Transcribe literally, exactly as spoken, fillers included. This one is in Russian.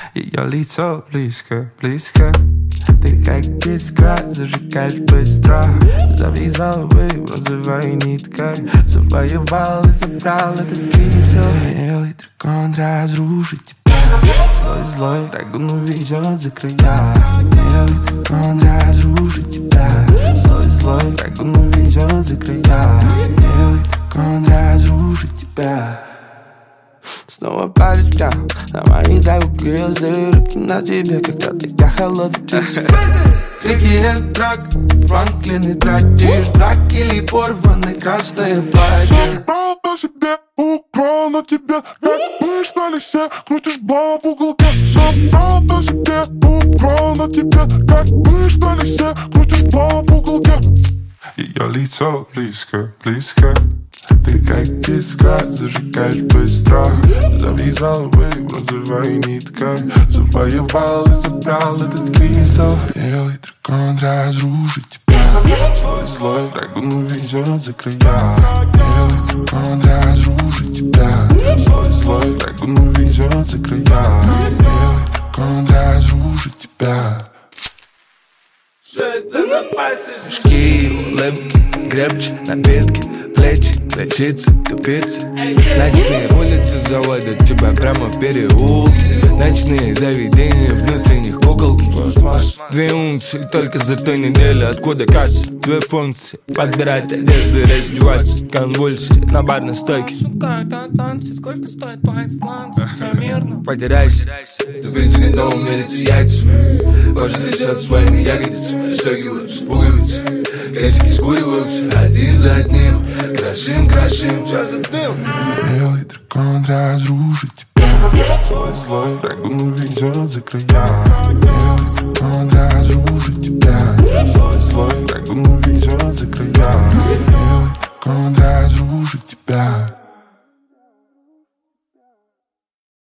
Ее лицо близко, близко. Ты как искра, зажигаешь быстро. Завязал бы бронзовой ниткой. Завоевал и забрал этот кристалл. Белый дракон разрушит тебя. Злой, злой дракон увезет за края. Белый дракон разрушит тебя. Злой, злой дракон увезет за края. Белый дракон разрушит тебя. Снова паришь прям на мои драгоглазые руки на тебе, когда такая холодная. Реки нет драк, Франклин и тратишь драк или порванное красное платье. Собрал на себе, украл на тебе, как мышь на лесе, крутишь бал в уголке. Собрал на себе, украл на тебе, как мышь на лесе, крутишь бал в уголке. Ее лицо близко, близко. Ты как искра, зажигаешь быстро. Завязал бы бронзовой ниткой. Завоевал и забрал этот кристалл. Белый дракон разрушит тебя. Злой, злой дракон увезет за края. Белый дракон разрушит тебя. Злой, злой дракон увезет за края. Белый дракон разрушит тебя. Шки, улыбки, крепче, напитки, плечи, ключицы, тупицы. Ночные улицы заводят тебя прямо в переулке. Ночные заведения внутренних куколки. Две унции только за той недели. Откуда касса? Две функции. Подбирать одежду и раздеваться. Конвульсии на барной стойке. Танцы, сколько стоит твои сланцы? Все мирно. Потеряйся. Тупицы готовы мериться яйцами. Кожа трясет своими ягодицами. Стягиваются пуговицы. Косики скуриваются один за одним. Крошим, крошим, что за дым? Белый дракон разрушит тебя. Злой, злой дракон увезет за края. Белый дракон разрушит тебя. Злой, злой дракон увезет за края. Белый дракон разрушит тебя.